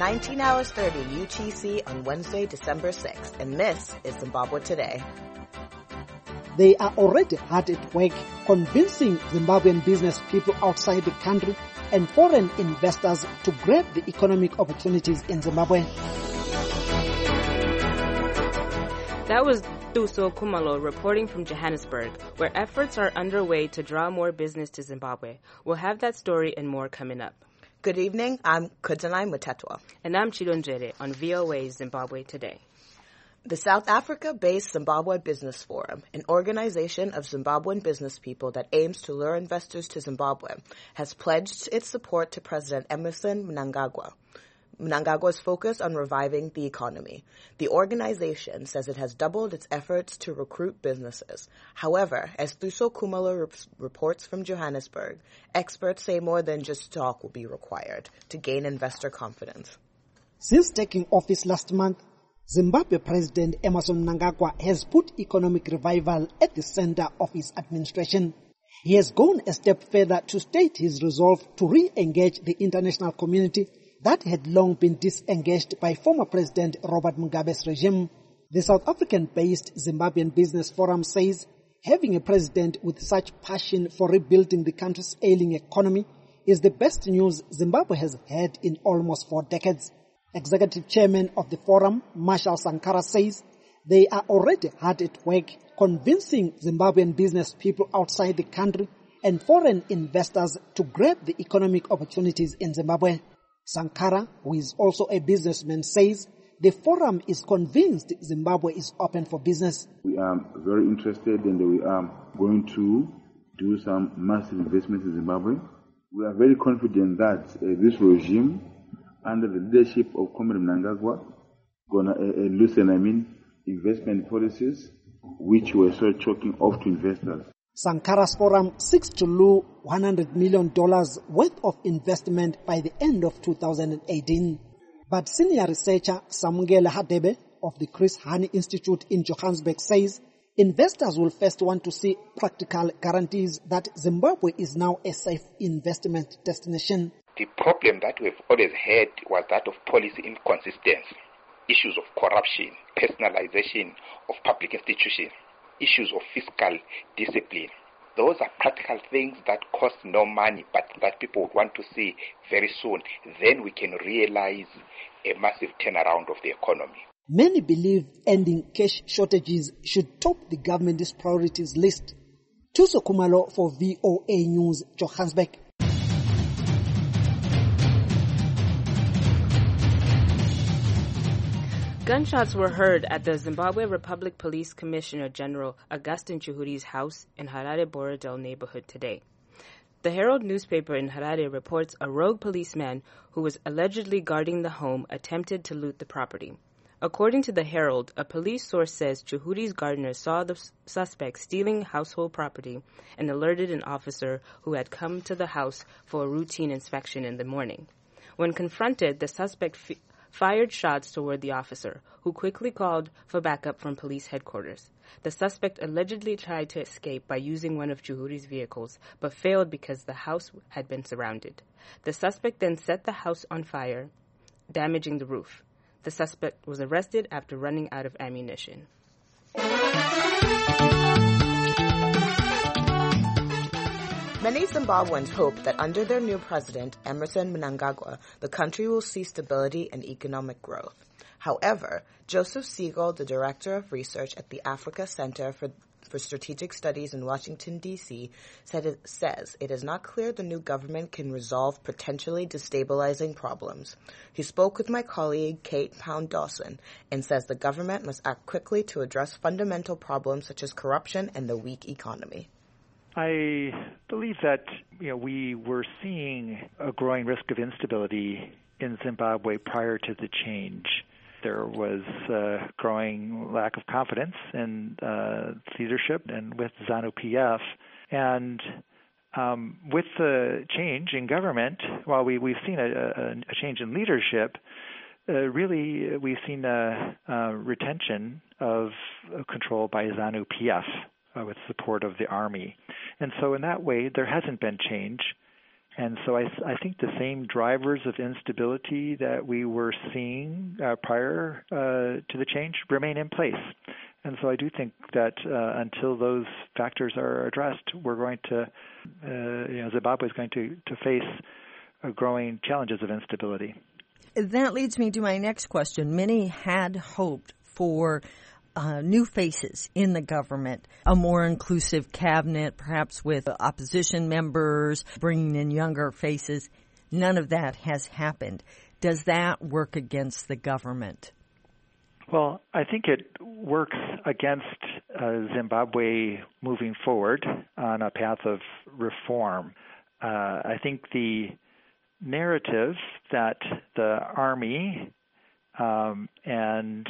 19 hours 30 UTC on Wednesday, December 6th, and this is Zimbabwe Today. They are already hard at work convincing Zimbabwean business people outside the country and foreign investors to grab the economic opportunities in Zimbabwe. That was Thuso Khumalo reporting from Johannesburg, where efforts are underway to draw more business to Zimbabwe. We'll have that story and more coming up. Good evening, I'm Kudzanai Mutetwa. And I'm Chidonjere on VOA Zimbabwe Today. The South Africa-based Zimbabwe Business Forum, an organization of Zimbabwean business people that aims to lure investors to Zimbabwe, has pledged its support to President Emmerson Mnangagwa's focus on reviving the economy. The organization says it has doubled its efforts to recruit businesses. However, as Thuso Khumalo reports from Johannesburg, experts say more than just talk will be required to gain investor confidence. Since taking office last month, Zimbabwe President Emmerson Mnangagwa has put economic revival at the center of his administration. He has gone a step further to state his resolve to re-engage the international community that had long been disengaged by former President Robert Mugabe's regime. The South African-based Zimbabwean Business Forum says having a president with such passion for rebuilding the country's ailing economy is the best news Zimbabwe has had in almost 4 decades. Executive Chairman of the forum, Marshall Sankara, says they are already hard at work convincing Zimbabwean business people outside the country and foreign investors to grab the economic opportunities in Zimbabwe. Sankara, who is also a businessman, says the forum is convinced Zimbabwe is open for business. We are very interested and we are going to do some massive investments in Zimbabwe. We are very confident that this regime, under the leadership of Comrade Mnangagwa, going to loosen, investment policies which were so choking off to investors. Sankara's forum seeks to lure $100 million worth of investment by the end of 2018. But senior researcher Samungela Hadebe of the Chris Hani Institute in Johannesburg says investors will first want to see practical guarantees that Zimbabwe is now a safe investment destination. The problem that we've always had was that of policy inconsistency, issues of corruption, personalization of public institutions, issues of fiscal discipline. Those are practical things that cost no money, but that people would want to see very soon. Then we can realize a massive turnaround of the economy. Many believe ending cash shortages should top the government's priorities list. Thuso Khumalo for VOA News, Johannesburg. Gunshots were heard at the Zimbabwe Republic Police Commissioner General Augustine Chihudi's house in Harare Borodale neighborhood today. The Herald newspaper in Harare reports a rogue policeman who was allegedly guarding the home attempted to loot the property. According to the Herald, a police source says Chihudi's gardener saw the suspect stealing household property and alerted an officer who had come to the house for a routine inspection in the morning. When confronted, the suspect fired shots toward the officer, who quickly called for backup from police headquarters. The suspect allegedly tried to escape by using one of Chihudi's vehicles, but failed because the house had been surrounded. The suspect then set the house on fire, damaging the roof. The suspect was arrested after running out of ammunition. Many Zimbabweans hope that under their new president, Emmerson Mnangagwa, the country will see stability and economic growth. However, Joseph Siegel, the director of research at the Africa Center for Strategic Studies in Washington, D.C., says it is not clear the new government can resolve potentially destabilizing problems. He spoke with my colleague Kate Pound-Dawson and says the government must act quickly to address fundamental problems such as corruption and the weak economy. I believe that we were seeing a growing risk of instability in Zimbabwe prior to the change. There was a growing lack of confidence in leadership and with ZANU-PF. And with the change in government, while we've seen a change in leadership, really we've seen a retention of control by ZANU-PF with support of the army. And so in that way, there hasn't been change. And so I think the same drivers of instability that we were seeing prior to the change remain in place. And so I do think that until those factors are addressed, we're going to, Zimbabwe is going to face growing challenges of instability. That leads me to my next question. Many had hoped for new faces in the government, a more inclusive cabinet, perhaps with opposition members, bringing in younger faces. None of that has happened. Does that work against the government? Well, I think it works against Zimbabwe moving forward on a path of reform. I think the narrative that the Army and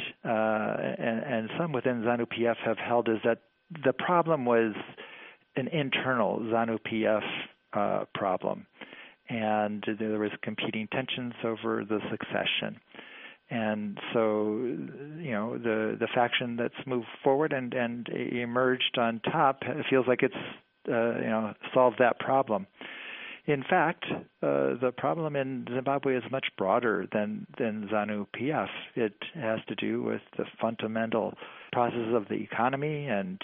some within ZANU-PF have held is that the problem was an internal ZANU-PF problem, and there was competing tensions over the succession. And so, the faction that's moved forward and emerged on top feels like it's solved that problem. In fact, the problem in Zimbabwe is much broader than ZANU-PF. It has to do with the fundamental processes of the economy and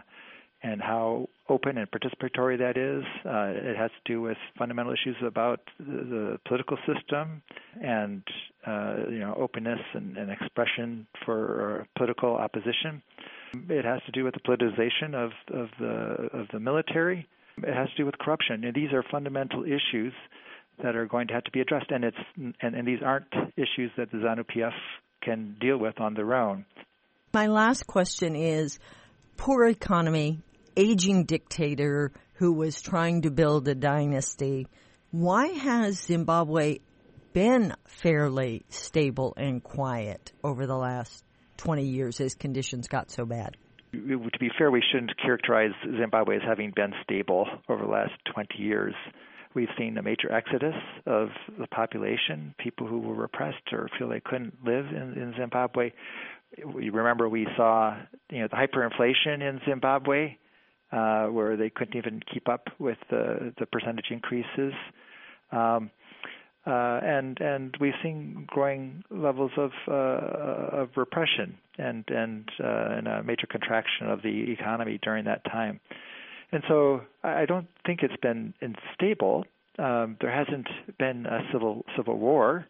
how open and participatory that is. It has to do with fundamental issues about the political system and openness and expression for political opposition. It has to do with the politicization of the military. It has to do with corruption, and these are fundamental issues that are going to have to be addressed. And these aren't issues that the ZANU-PF can deal with on their own. My last question is: poor economy, aging dictator who was trying to build a dynasty. Why has Zimbabwe been fairly stable and quiet over the last 20 years as conditions got so bad? To be fair, we shouldn't characterize Zimbabwe as having been stable over the last 20 years. We've seen a major exodus of the population, people who were repressed or feel they couldn't live in Zimbabwe. You remember we saw the hyperinflation in Zimbabwe, where they couldn't even keep up with the percentage increases. And we've seen growing levels of repression and a major contraction of the economy during that time. And so I don't think it's been unstable. There hasn't been a civil war,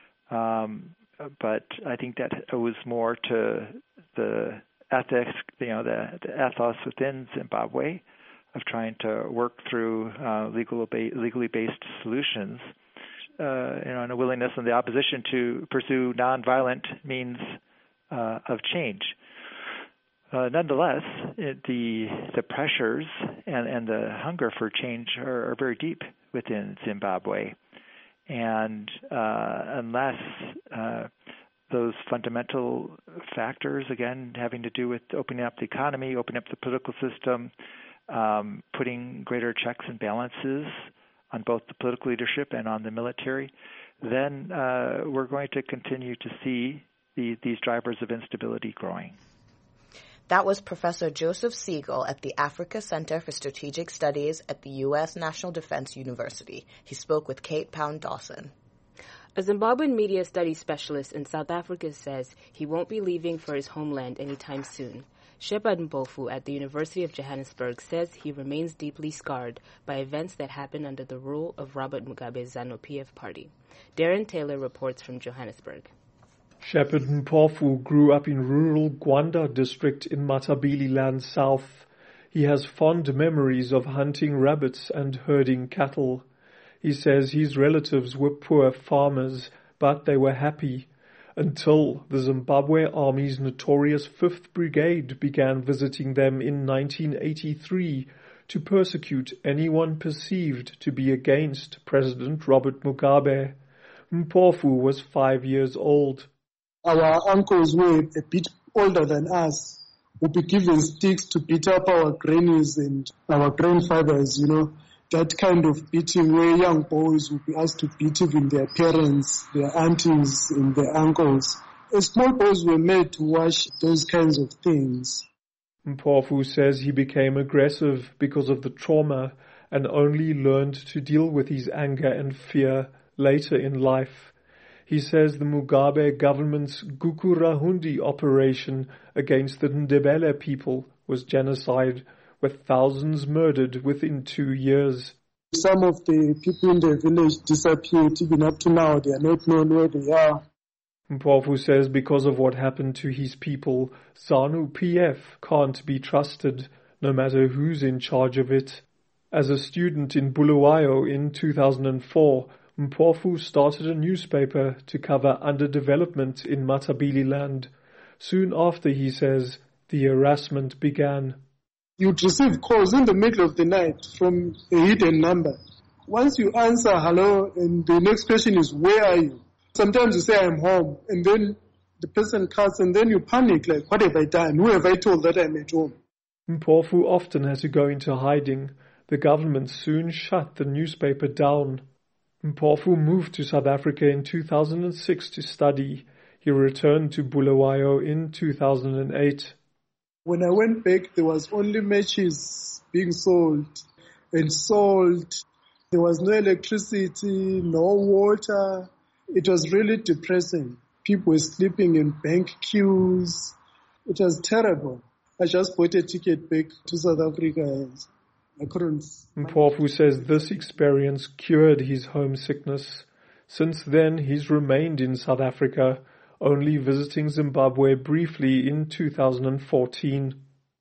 but I think that owes more to the ethics, the ethos within Zimbabwe of trying to work through legally based solutions. And a willingness in the opposition to pursue nonviolent means of change. Nonetheless, the pressures and the hunger for change are very deep within Zimbabwe, and unless those fundamental factors, again, having to do with opening up the economy, opening up the political system, putting greater checks and balances on both the political leadership and on the military, then we're going to continue to see these drivers of instability growing. That was Professor Joseph Siegel at the Africa Center for Strategic Studies at the U.S. National Defense University. He spoke with Kate Pound-Dawson. A Zimbabwean media studies specialist in South Africa says he won't be leaving for his homeland anytime soon. Shepard Mpofu at the University of Johannesburg says he remains deeply scarred by events that happened under the rule of Robert Mugabe's ZANU-PF party. Darren Taylor reports from Johannesburg. Shepard Mpofu grew up in rural Gwanda district in Matabeleland South. He has fond memories of hunting rabbits and herding cattle. He says his relatives were poor farmers, but they were happy until the Zimbabwe Army's notorious 5th Brigade began visiting them in 1983 to persecute anyone perceived to be against President Robert Mugabe. Mpofu was 5 years old. Our uncles were a bit older than us, would be given sticks to beat up our grannies and our grandfathers, that kind of beating where young boys would be asked to beat even their parents, their aunties and their uncles. Small boys were made to watch those kinds of things. Mpofu says he became aggressive because of the trauma and only learned to deal with his anger and fear later in life. He says the Mugabe government's Gukurahundi operation against the Ndebele people was genocide, with thousands murdered within 2 years. Some of the people in the village disappeared. Even up to now, they are not known where they are. Mpofu says because of what happened to his people, ZANU-PF can't be trusted, no matter who's in charge of it. As a student in Bulawayo in 2004, Mpofu started a newspaper to cover underdevelopment in Matabele land. Soon after, he says, the harassment began. You'd receive calls in the middle of the night from a hidden number. Once you answer hello, and the next question is, where are you? Sometimes you say, I'm home, and then the person cuts, and then you panic, like, what have I done? Who have I told that I'm at home? Mpofu often had to go into hiding. The government soon shut the newspaper down. Mpofu moved to South Africa in 2006 to study. He returned to Bulawayo in 2008. When I went back, there was only matches being sold and sold. There was no electricity, no water. It was really depressing. People were sleeping in bank queues. It was terrible. I just bought a ticket back to South Africa. I couldn't. Mpofu says this experience cured his homesickness. Since then, he's remained in South Africa, only visiting Zimbabwe briefly in 2014.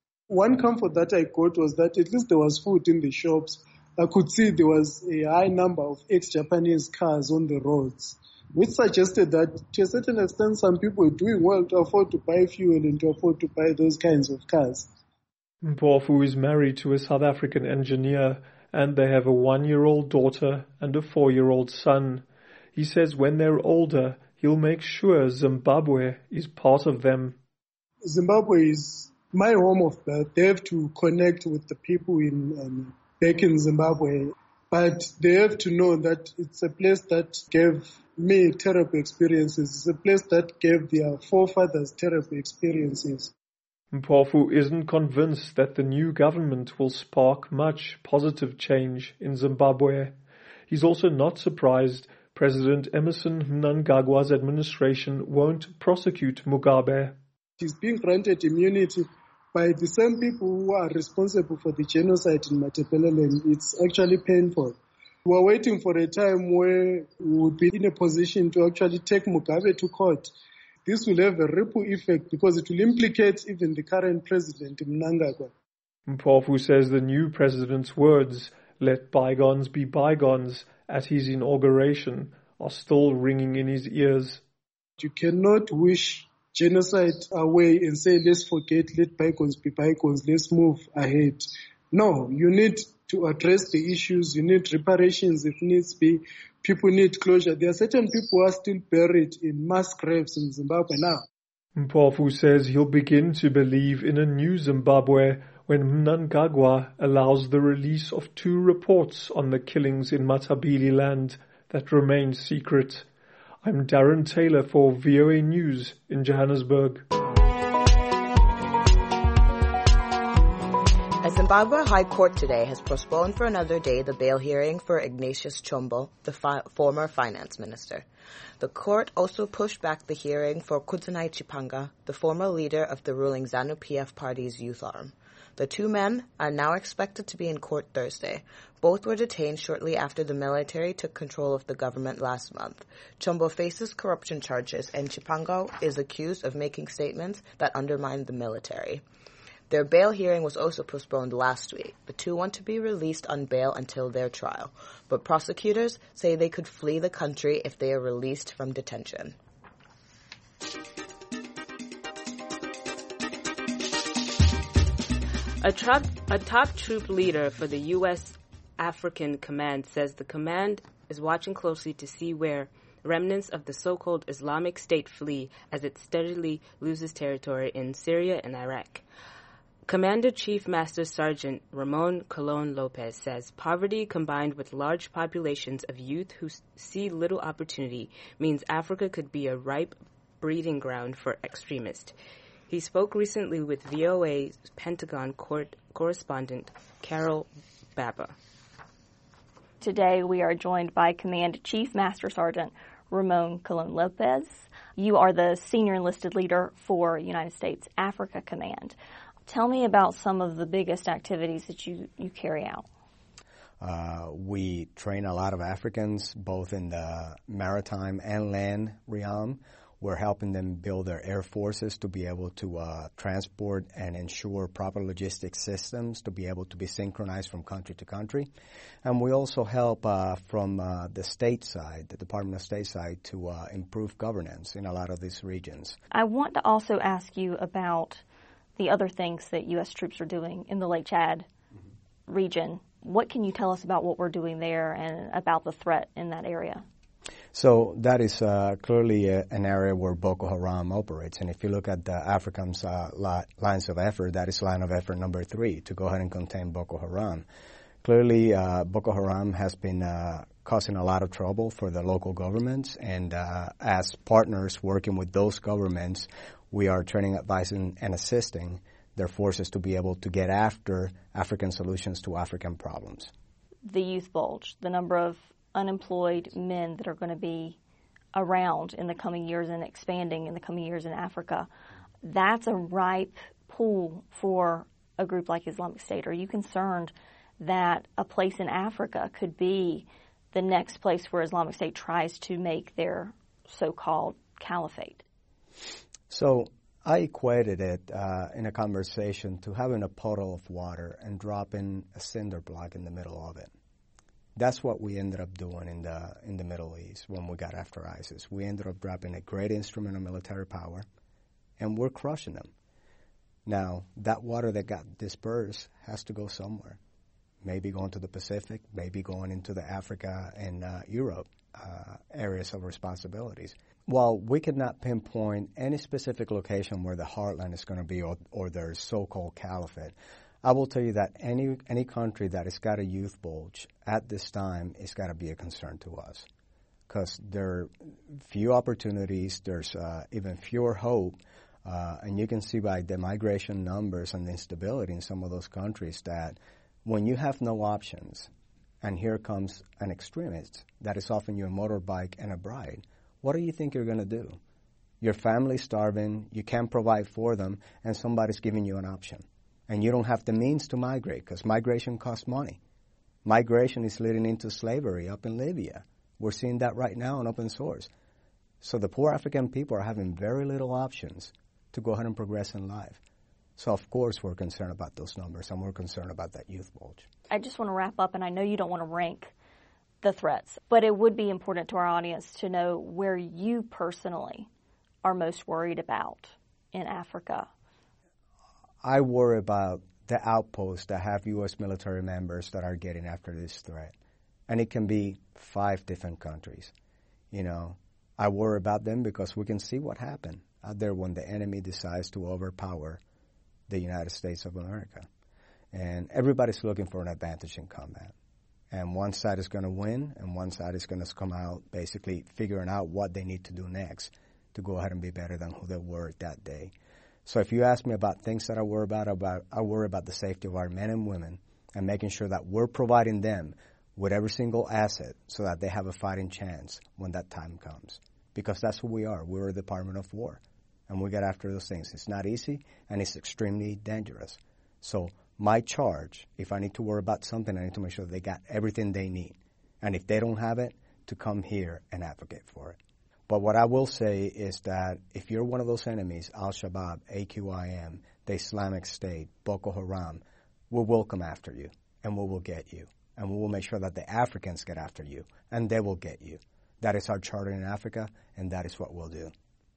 One comfort that I got was that at least there was food in the shops. I could see there was a high number of ex-Japanese cars on the roads, which suggested that to a certain extent some people were doing well to afford to buy fuel and to afford to buy those kinds of cars. Mpofu is married to a South African engineer, and they have a 1-year-old daughter and a 4-year-old son. He says when they're older, he'll make sure Zimbabwe is part of them. Zimbabwe is my home of birth. They have to connect with the people back in Zimbabwe, but they have to know that it's a place that gave me terrible experiences. It's a place that gave their forefathers terrible experiences. Mpofu isn't convinced that the new government will spark much positive change in Zimbabwe. He's also not surprised President Emmerson Mnangagwa's administration won't prosecute Mugabe. He's being granted immunity by the same people who are responsible for the genocide in Matabeleland. It's actually painful. We're waiting for a time where we would be in a position to actually take Mugabe to court. This will have a ripple effect because it will implicate even the current president, Mnangagwa. Mpofu says the new president's words, "Let bygones be bygones," at his inauguration are still ringing in his ears. You cannot wish genocide away and say, let's forget, let bygones be bygones, let's move ahead. No, you need to address the issues. You need reparations if needs be. People need closure. There are certain people who are still buried in mass graves in Zimbabwe now. Mpofu says he'll begin to believe in a new Zimbabwe when Mnangagwa allows the release of 2 reports on the killings in Matabele land that remain secret. I'm Darren Taylor for VOA News in Johannesburg. A Zimbabwe High Court today has postponed for another day the bail hearing for Ignatius Chombo, the former finance minister. The court also pushed back the hearing for Kudzanai Chipanga, the former leader of the ruling ZANU-PF party's youth arm. The 2 men are now expected to be in court Thursday. Both were detained shortly after the military took control of the government last month. Chombo faces corruption charges, and Chipanga is accused of making statements that undermine the military. Their bail hearing was also postponed last week. The 2 want to be released on bail until their trial, but prosecutors say they could flee the country if they are released from detention. A top troop leader for the U.S. African Command says the command is watching closely to see where remnants of the so-called Islamic State flee as it steadily loses territory in Syria and Iraq. Commander Chief Master Sergeant Ramon Colon Lopez says poverty combined with large populations of youth who see little opportunity means Africa could be a ripe breeding ground for extremists. He spoke recently with VOA's Pentagon correspondent Carol Baba. Today we are joined by Command Chief Master Sergeant Ramon Colon Lopez. You are the senior enlisted leader for United States Africa Command. Tell me about some of the biggest activities that you carry out. We train a lot of Africans, both in the maritime and land realm. We're helping them build their air forces to be able to transport and ensure proper logistics systems to be able to be synchronized from country to country. And we also help from the state side, the Department of State side, to improve governance in a lot of these regions. I want to also ask you about the other things that U.S. troops are doing in the Lake Chad region. What can you tell us about what we're doing there and about the threat in that area? So that is clearly an area where Boko Haram operates. And if you look at the AFRICOM's lines of effort, that is line of effort number 3, to go ahead and contain Boko Haram. Clearly, Boko Haram has been causing a lot of trouble for the local governments. And as partners working with those governments, we are training, advising, and assisting their forces to be able to get after African solutions to African problems. The youth bulge, the number of unemployed men that are going to be around in the coming years and expanding in the coming years in Africa, that's a ripe pool for a group like Islamic State. Are you concerned that a place in Africa could be the next place where Islamic State tries to make their so-called caliphate? So I equated it in a conversation to having a puddle of water and dropping a cinder block in the middle of it. That's what we ended up doing in the Middle East when we got after ISIS. We ended up dropping a great instrument of military power, and we're crushing them. Now, that water that got dispersed has to go somewhere. Maybe going to the Pacific, maybe going into the Africa and Europe areas of responsibilities. While we could not pinpoint any specific location where the heartland is going to be or their so-called caliphate, I will tell you that any country that has got a youth bulge at this time has got to be a concern to us, because there are few opportunities, there's even fewer hope, and you can see by the migration numbers and the instability in some of those countries that when you have no options, and here comes an extremist that is offering you a motorbike and a bride, what do you think you're going to do? Your family's starving, you can't provide for them, and somebody's giving you an option. And you don't have the means to migrate, because migration costs money. Migration is leading into slavery up in Libya. We're seeing that right now in open source. So the poor African people are having very little options to go ahead and progress in life. So of course we're concerned about those numbers, and we're concerned about that youth bulge. I just want to wrap up, and I know you don't want to rank the threats, but it would be important to our audience to know where you personally are most worried about in Africa. I worry about the outposts that have U.S. military members that are getting after this threat. And it can be 5 different countries. You know, I worry about them because we can see what happened out there when the enemy decides to overpower the United States of America. And everybody's looking for an advantage in combat. And one side is going to win, and one side is going to come out basically figuring out what they need to do next to go ahead and be better than who they were that day. So if you ask me about things that I worry about the safety of our men and women and making sure that we're providing them with every single asset so that they have a fighting chance when that time comes. Because that's who we are. We're a Department of War. And we get after those things. It's not easy, and it's extremely dangerous. So my charge, if I need to worry about something, I need to make sure they got everything they need. And if they don't have it, to come here and advocate for it. But what I will say is that if you're one of those enemies, Al-Shabaab, AQIM, the Islamic State, Boko Haram, we will come after you, and we will get you. And we will make sure that the Africans get after you, and they will get you. That is our charter in Africa, and that is what we'll do.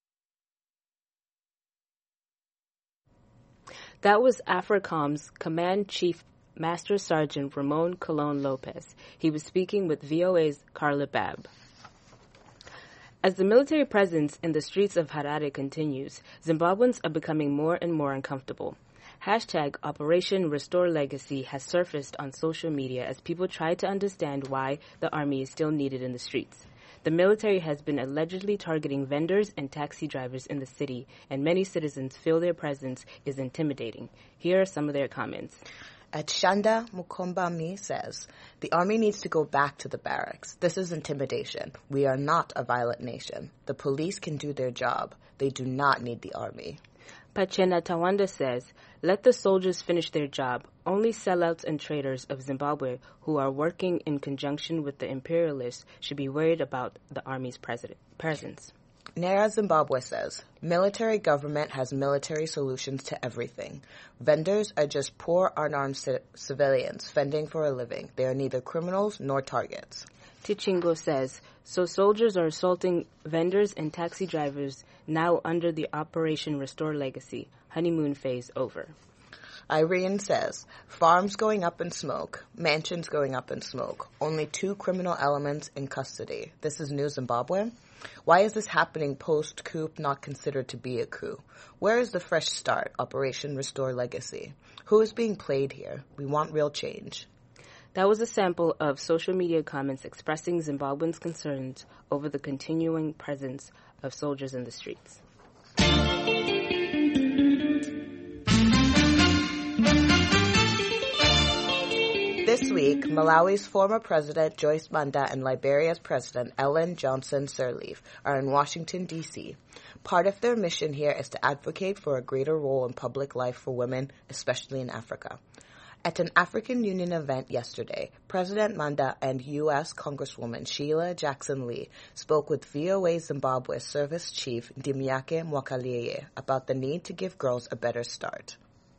That was AFRICOM's Command Chief Master Sergeant Ramon Colon Lopez. He was speaking with VOA's Carla Babb. As the military presence in the streets of Harare continues, Zimbabweans are becoming more and more uncomfortable. Hashtag Operation Restore Legacy has surfaced on social media as people try to understand why the army is still needed in the streets. The military has been allegedly targeting vendors and taxi drivers in the city, and many citizens feel their presence is intimidating. Here are some of their comments. Chanda Mukombami says, the army needs to go back to the barracks. This is intimidation. We are not a violent nation. The police can do their job. They do not need the army. Pachena Tawanda says, let the soldiers finish their job. Only sellouts and traitors of Zimbabwe who are working in conjunction with the imperialists should be worried about the army's presence. Nera Zimbabwe says, military government has military solutions to everything. Vendors are just poor unarmed civilians fending for a living. They are neither criminals nor targets. Tichingo says, so soldiers are assaulting vendors and taxi drivers now under the Operation Restore Legacy. Honeymoon phase over. Irene says, farms going up in smoke, mansions going up in smoke, only 2 criminal elements in custody. This is New Zimbabwe? Why is this happening post-coup not considered to be a coup? Where is the fresh start, Operation Restore Legacy? Who is being played here? We want real change. That was a sample of social media comments expressing Zimbabweans' concerns over the continuing presence of soldiers in the streets. This week, Malawi's former president Joyce Banda and Liberia's president Ellen Johnson Sirleaf are in Washington, D.C. Part of their mission here is to advocate for a greater role in public life for women, especially in Africa. At an African Union event yesterday, President Manda and U.S. Congresswoman Sheila Jackson Lee spoke with VOA Zimbabwe Service Chief Ndimiake Mwakalieye about the need to give girls a better start.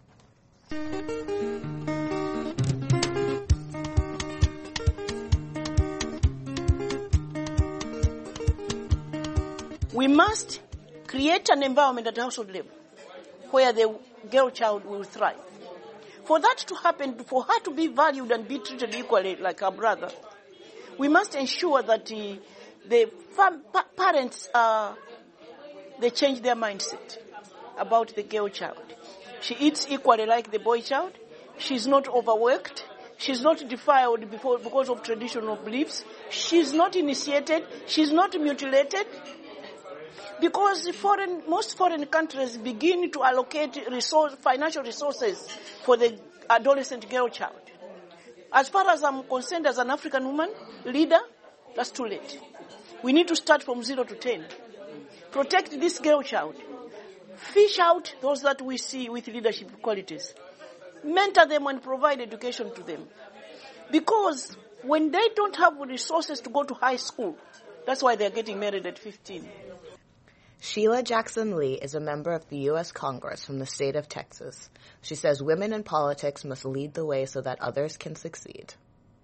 We must create an environment at household level where the girl child will thrive. For that to happen, for her to be valued and be treated equally like her brother, we must ensure that the parents they change their mindset about the girl child. She eats equally like the boy child. She's not overworked. She's not defiled because of traditional beliefs. She's not initiated. She's not mutilated. Because most foreign countries begin to allocate financial resources for the adolescent girl child. As far as I'm concerned, as an African woman, leader, that's too late. We need to start from 0 to 10. Protect this girl child. Fish out those that we see with leadership qualities. Mentor them and provide education to them. Because when they don't have resources to go to high school, that's why they're getting married at 15. Sheila Jackson Lee is a member of the U.S. Congress from the state of Texas. She says women in politics must lead the way so that others can succeed.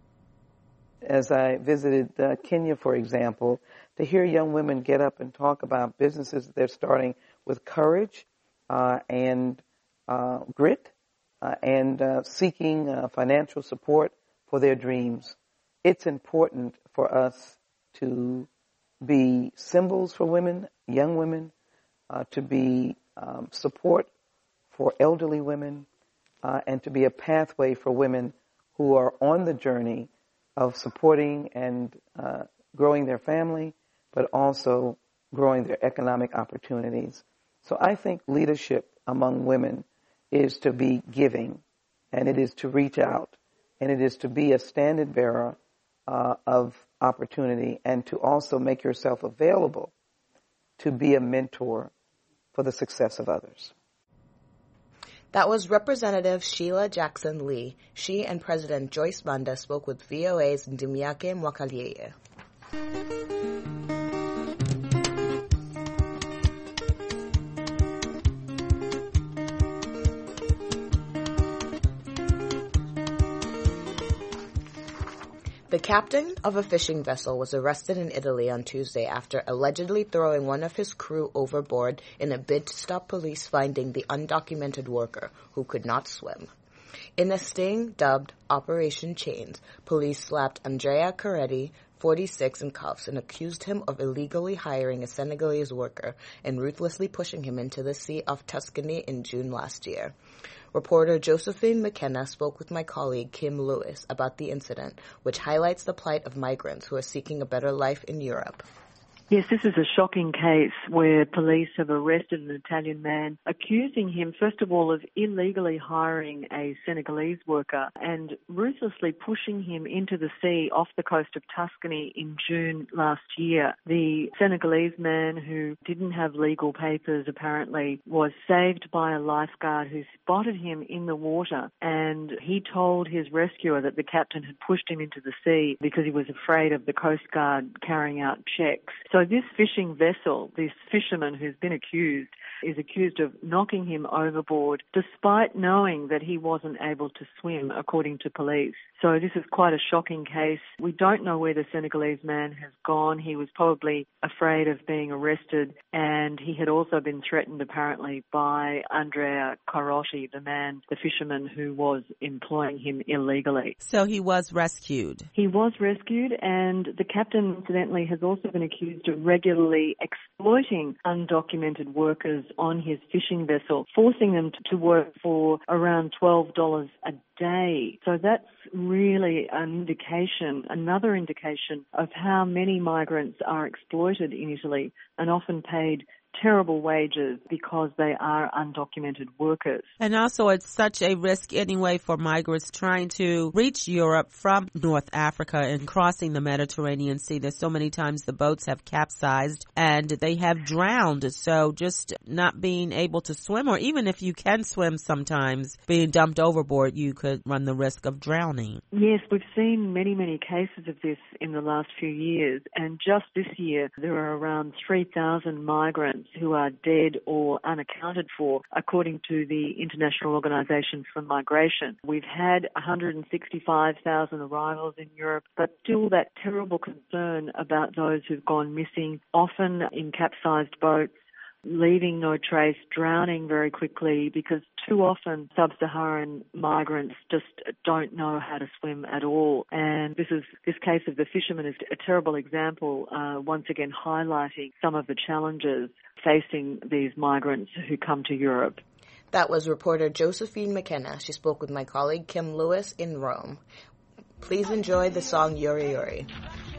As I visited Kenya, for example, to hear young women get up and talk about businesses that they're starting with courage and grit and seeking financial support for their dreams. It's important for us to be symbols for women, young women, to be support for elderly women, and to be a pathway for women who are on the journey of supporting and growing their family, but also growing their economic opportunities. So I think leadership among women is to be giving, and it is to reach out, and it is to be a standard bearer of opportunity, and to also make yourself available to be a mentor for the success of others. That was Representative Sheila Jackson Lee. She and President Joyce Banda spoke with VOA's Ndimiake Mwakalieye. The captain of a fishing vessel was arrested in Italy on Tuesday after allegedly throwing one of his crew overboard in a bid to stop police finding the undocumented worker who could not swim. In a sting dubbed Operation Chains, police slapped Andrea Caretti, 46, in cuffs and accused him of illegally hiring a Senegalese worker and ruthlessly pushing him into the Sea of Tuscany in June last year. Reporter Josephine McKenna spoke with my colleague Kim Lewis about the incident, which highlights the plight of migrants who are seeking a better life in Europe. Yes, this is a shocking case where police have arrested an Italian man, accusing him, first of all, of illegally hiring a Senegalese worker and ruthlessly pushing him into the sea off the coast of Tuscany in June last year. The Senegalese man, who didn't have legal papers, apparently, was saved by a lifeguard who spotted him in the water, and he told his rescuer that the captain had pushed him into the sea because he was afraid of the Coast Guard carrying out checks. So this fishing vessel, this fisherman who's been accused, is accused of knocking him overboard despite knowing that he wasn't able to swim, according to police. So this is quite a shocking case. We don't know where the Senegalese man has gone. He was probably afraid of being arrested, and he had also been threatened, apparently, by Andrea Carotti, the fisherman who was employing him illegally. So he was rescued? He was rescued, and the captain, incidentally, has also been accused of regularly exploiting undocumented workers on his fishing vessel, forcing them to work for around $12 a day. So that's really another indication of how many migrants are exploited in Italy and often paid terrible wages because they are undocumented workers. And also it's such a risk anyway for migrants trying to reach Europe from North Africa and crossing the Mediterranean Sea. There's so many times the boats have capsized and they have drowned. So just not being able to swim, or even if you can swim sometimes, being dumped overboard, you could run the risk of drowning. Yes, we've seen many, many cases of this in the last few years. And just this year, there are around 3,000 migrants who are dead or unaccounted for, according to the International Organization for Migration. We've had 165,000 arrivals in Europe, but still that terrible concern about those who've gone missing, often in capsized boats, leaving no trace, drowning very quickly, because too often sub-Saharan migrants just don't know how to swim at all. And this case of the fisherman is a terrible example, once again highlighting some of the challenges facing these migrants who come to Europe. That was reporter Josephine McKenna. She spoke with my colleague Kim Lewis in Rome. Please enjoy the song Yori Yori.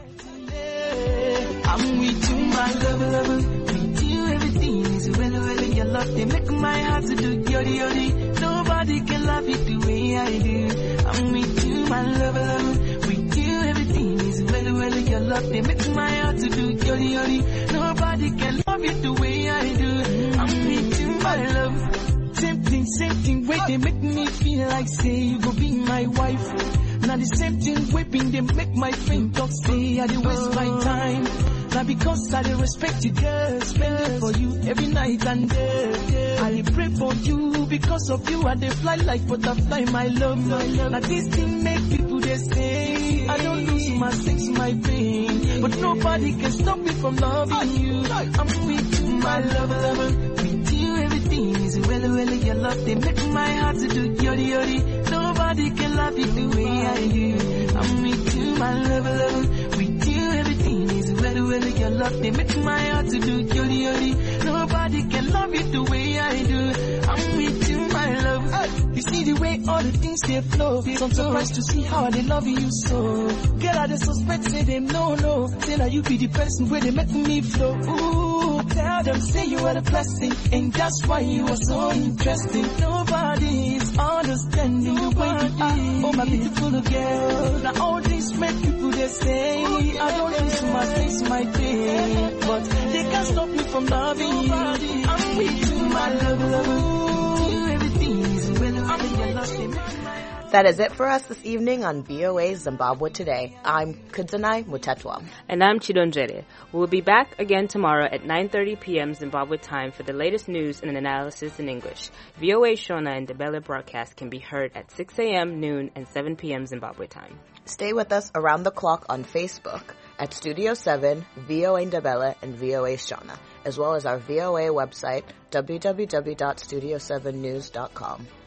I'm with you, my love. With you, everything is well. Your love, they make my heart to do yori yori. Nobody can love you the way I do. I'm with you, my love. With you, everything is well. Your love, they make my heart to do yori yori. Nobody can love you the way I do. I'm with you, my love. Same thing, way they make me feel like say you go be my wife. Now the same thing whipping they make my friend talk say I dey waste my time. Now because I dey respect you, girl, spend it for you every night and day. I dey pray for you, because of you I dey fly like butterfly, my love. Now this thing make people they say I don't lose my sex, my pain, but nobody can stop me from loving you. I'm with you, my love. With you everything is well. Your love they make my heart to do yori yori. Nobody can love you the way I do. I'm with you, my love. With you everything is well. Your love they make my heart to do yori yori. Nobody can love you the way I do. I'm with you, my love. You see the way all the things they flow. So I'm surprised to see how they love you so. Girl, I just suspect say them no. Say that you be the person where they make me flow. Ooh, tell them say you are the blessing, and that's why you are so interesting. Nobody is understanding the way you are. Oh my beautiful girl. Now all these make people they say I don't lose my face, my pain, but they can't stop me from loving you. I'm with you, my love. That is it for us this evening on VOA Zimbabwe Today. I'm Kudzanai Mutetwa. And I'm Chidonjere. We'll be back again tomorrow at 9:30 p.m. Zimbabwe time for the latest news and analysis in English. VOA Shona and Ndebele broadcast can be heard at 6 a.m., noon, and 7 p.m. Zimbabwe time. Stay with us around the clock on Facebook at Studio 7, VOA Ndebele, and VOA Shona, as well as our VOA website, www.studio7news.com.